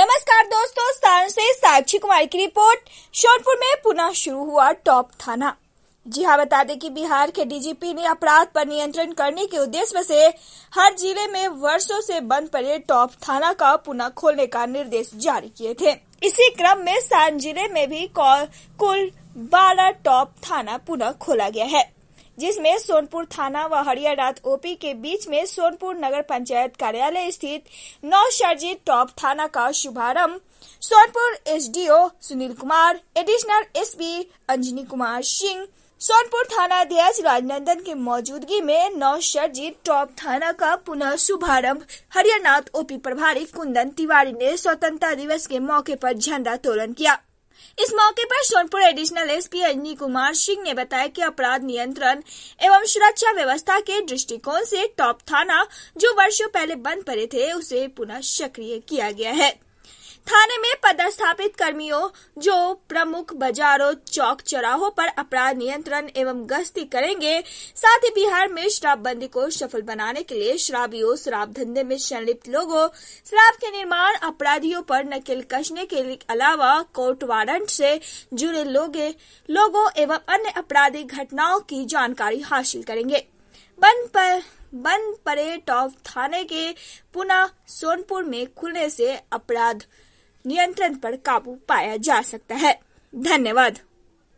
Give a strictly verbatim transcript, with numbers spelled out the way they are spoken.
नमस्कार दोस्तों, सारण से साक्षी कुमारी की रिपोर्ट। सोनपुर में पुनः शुरू हुआ टॉप थाना। जी हाँ, बता दें कि बिहार के डीजीपी ने अपराध पर नियंत्रण करने के उद्देश्य से हर जिले में वर्षों से बंद पड़े टॉप थाना का पुनः खोलने का निर्देश जारी किए थे। इसी क्रम में सारण जिले में भी कुल बारह टॉप थाना पुनः खोला गया है, जिसमें सोनपुर थाना व हरियानाथ ओपी के बीच में सोनपुर नगर पंचायत कार्यालय स्थित नवसर्जित टॉप थाना का शुभारंभ Sonpur SDO Sunil Kumar, additional SP Anjani Kumar Singh, Sonpur थाना अध्यक्ष राजनंदन की मौजूदगी में नवसर्जित टॉप थाना का पुनः शुभारंभ हरियानाथ ओपी प्रभारी कुंदन तिवारी ने स्वतंत्रता दिवस के मौके पर झंडा तोलन किया। इस मौके पर सोनपुर एडिशनल एसपी अंजनी कुमार सिंह ने बताया कि अपराध नियंत्रण एवं सुरक्षा व्यवस्था के दृष्टिकोण से टॉप थाना जो वर्षों पहले बंद पड़े थे उसे पुनः सक्रिय किया गया है। थाने में पदस्थापित कर्मियों जो प्रमुख बाजारों, चौक चौराहों पर अपराध नियंत्रण एवं गश्ती करेंगे, साथ ही बिहार में शराबबंदी को सफल बनाने के लिए शराबियों, शराब धंधे में संलिप्त लोगों, शराब के निर्माण अपराधियों पर नकेल कसने के अलावा कोर्ट वारंट से जुड़े लोगे, लोगों एवं अन्य आपराधिक घटनाओं की जानकारी हासिल करेंगे। बंद पर बंद पड़े टॉप थाने के पुनः सोनपुर में खुलने से अपराध नियंत्रण पर काबू पाया जा सकता है। धन्यवाद।